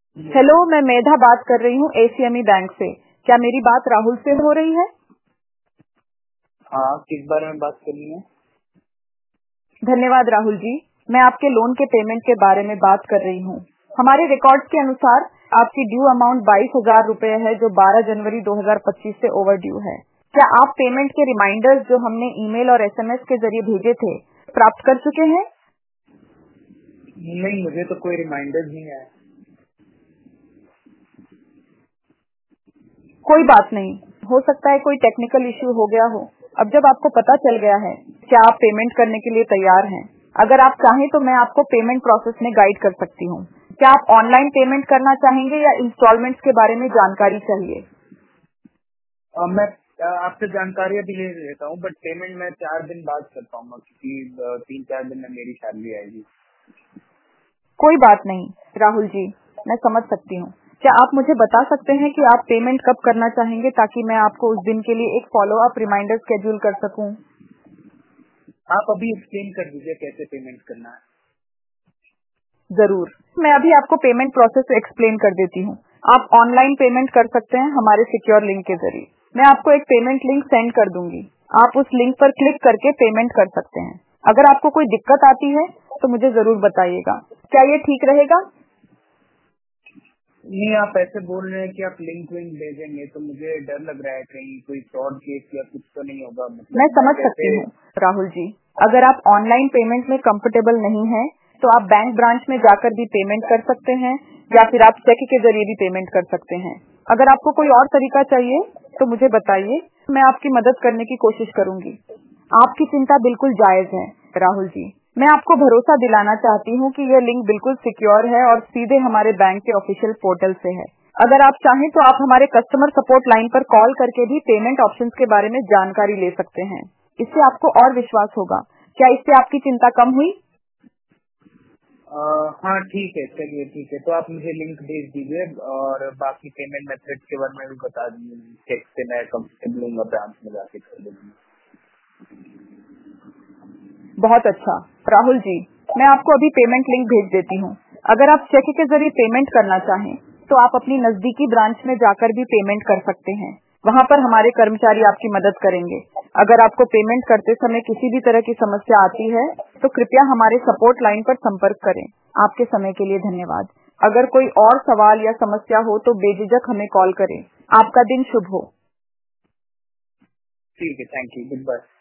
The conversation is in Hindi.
हेलो, मैं मेधा बात कर रही हूँ एसीएमई बैंक से। क्या मेरी बात राहुल से हो रही है? हाँ, किस बारे में बात करनी है? धन्यवाद राहुल जी। मैं आपके लोन के पेमेंट के बारे में बात कर रही हूँ। हमारे रिकॉर्ड्स के अनुसार आपकी ड्यू अमाउंट 22,000 रुपए है, जो 12 जनवरी 2025 से ओवर ड्यू है। क्या आप पेमेंट के रिमाइंडर्स जो हमने ईमेल और एसएमएस के जरिए भेजे थे प्राप्त कर चुके हैं? नहीं, मुझे तो कोई रिमाइंडर नहीं है। कोई बात नहीं, हो सकता है कोई टेक्निकल इश्यू हो गया हो। अब जब आपको पता चल गया है, क्या आप पेमेंट करने के लिए तैयार हैं? अगर आप चाहें तो मैं आपको पेमेंट प्रोसेस में गाइड कर सकती हूँ। क्या आप ऑनलाइन पेमेंट करना चाहेंगे या इंस्टॉलमेंट्स के बारे में जानकारी चाहिए? मैं आपसे जानकारी अभी ले लेता हूँ, बट पेमेंट मैं 4 दिन बाद कर पाऊंगा, क्योंकि 3-4 दिन में मेरी सैलरी आएगी। कोई बात नहीं राहुल जी, मैं समझ सकती हूँ। क्या आप मुझे बता सकते हैं कि आप पेमेंट कब करना चाहेंगे, ताकि मैं आपको उस दिन के लिए एक फॉलो अप रिमाइंडर शेड्यूल कर सकूं? आप अभी एक्सप्लेन कर दीजिए कैसे पेमेंट करना है। जरूर, मैं अभी आपको पेमेंट प्रोसेस एक्सप्लेन कर देती हूँ। आप ऑनलाइन पेमेंट कर सकते हैं हमारे सिक्योर लिंक के जरिए। मैं आपको एक पेमेंट लिंक सेंड कर दूंगी। आप उस लिंक पर क्लिक करके पेमेंट कर सकते हैं। अगर आपको कोई दिक्कत आती है तो मुझे जरूर बताइएगा। क्या ये ठीक रहेगा? नहीं, आप ऐसे बोल रहे हैं कि आप लिंक विंक भेजेंगे, तो मुझे डर लग रहा है कहीं कोई फ्रॉड केस या कुछ तो नहीं होगा। मैं मतलब मैं समझ सकती कैसे? हूँ राहुल जी। अगर आप ऑनलाइन पेमेंट में कंफर्टेबल नहीं हैं, तो आप बैंक ब्रांच में जाकर भी पेमेंट कर सकते हैं, या फिर आप चेक के जरिए भी पेमेंट कर सकते हैं। अगर आपको कोई और तरीका चाहिए तो मुझे बताइए, मैं आपकी मदद करने की कोशिश करूंगी। आपकी चिंता बिल्कुल जायज है राहुल जी। मैं आपको भरोसा दिलाना चाहती हूँ कि यह लिंक बिल्कुल सिक्योर है और सीधे हमारे बैंक के ऑफिशियल पोर्टल से है। अगर आप चाहें तो आप हमारे कस्टमर सपोर्ट लाइन पर कॉल करके भी पेमेंट ऑप्शंस के बारे में जानकारी ले सकते हैं। इससे आपको और विश्वास होगा। क्या इससे आपकी चिंता कम हुई? हाँ, ठीक है, चलिए ठीक है। तो आप मुझे लिंक भेज दीजिए और बाकी पेमेंट मेथड के बारे में भी बता दीजिए। चेक से मैं कंफर्टेबल हूँ, ब्रांच में जाके कर दूंगी। बहुत अच्छा राहुल जी, मैं आपको अभी पेमेंट लिंक भेज देती हूँ। अगर आप चेक के जरिए पेमेंट करना चाहें तो आप अपनी नजदीकी ब्रांच में जाकर भी पेमेंट कर सकते हैं। वहाँ पर हमारे कर्मचारी आपकी मदद करेंगे। अगर आपको पेमेंट करते समय किसी भी तरह की समस्या आती है तो कृपया हमारे सपोर्ट लाइन पर संपर्क करें। आपके समय के लिए धन्यवाद। अगर कोई और सवाल या समस्या हो तो बेझिझक हमें कॉल करें। आपका दिन शुभ हो। ठीक है, थैंक यू, गुड बाय।